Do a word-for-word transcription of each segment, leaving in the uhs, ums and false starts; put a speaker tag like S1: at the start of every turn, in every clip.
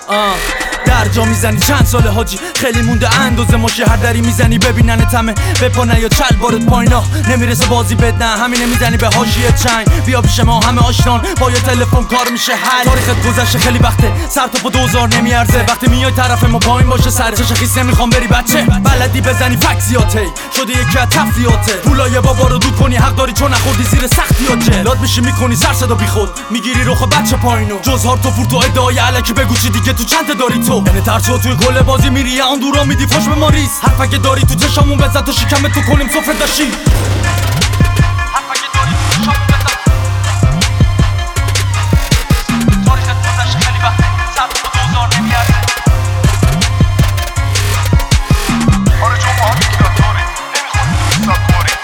S1: آه در جا میزنی چند سال حاجی خیلی مونده اندازه ماشه هر دری میزنی ببینن تمه بپا یا چل بارت پایینا نمیرسه بازی بدن همینه میزنی به حاشیه چنگ بیا پیش ما همه آشنان با یه تلفن کار میشه حل تاریخت گذشته خیلی وقته سر تو با دوزار نمیارزه وقتی میای طرف ما پایین باشه سر چش خیس نمیخوام بری بچه بلدی بزنی فکسیاته شده یکی از تفریاته پولای بابا رو دود کنی حق داری چون نخوردی زیر سختیاته لاد میشی میکنی سر صدا بیخود میگیری رخ بچه پایینو جز هارت و فورت و ادعای الکی بگو چی دیگه تو چند داری تو یعنی ترسو توی کل بازی میری اون دورا میدی فاش به ماریس حرفا که داری تو چشامون بزد تا شکم تو کنیم سفره داشتی حرفا که داری تو چشامون بزد تاریخت گذشته خیلی وقته سر تو دوزار نمیارزه آره چون ما دیکتاتوری نمیخواد دیکتاتوری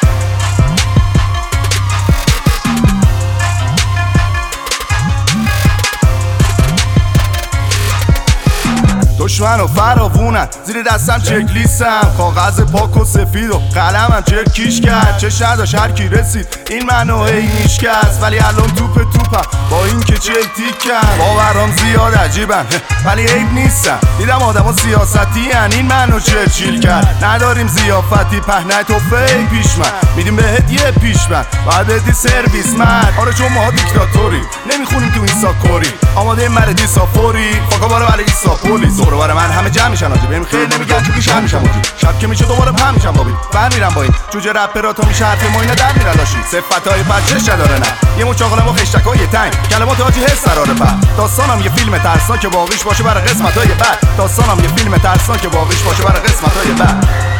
S2: دشمن و فراوونن زیر دستم چک لیستم کاغذ پاک و سفید و قلمم چرکیش کرد چش نداشت هر کی رسید این منو هی میشکست ولی الان توپ توپم با این که چل تیکم باورام زیاد عجیبن ولی عیب نیستم دیدم آدما سیاستی هن این منو چرچیل کرد نداریم زیافتی پهنه توفه پیش من میدیم بهت یه پیشمن باید بدی سرویس من آره چون ما دیکتاتوری نمیخونیم تو این ساکوری آماده مردی سافوری فاکا باره برای ایسا پولیس دور باره من همه جمع میشن آجی بهم خیلی نمیگن که پیش هم میشم آجی شب که میشه دوباره پهم میشم بابی بر میرم با این جوجه رپرا تا میشه حرف ما اینا در میرن لاشی صفتای بچه‌ش نداره نه یه مچاقلم و خشتکای تنگ کلمات آجی حس قراره بعد داستانم یه فیلم ترسناک باقیش باشه برای قسمتای بعد داستانم یه فیلم ترسناک باقیش باشه برای قسمتای بعد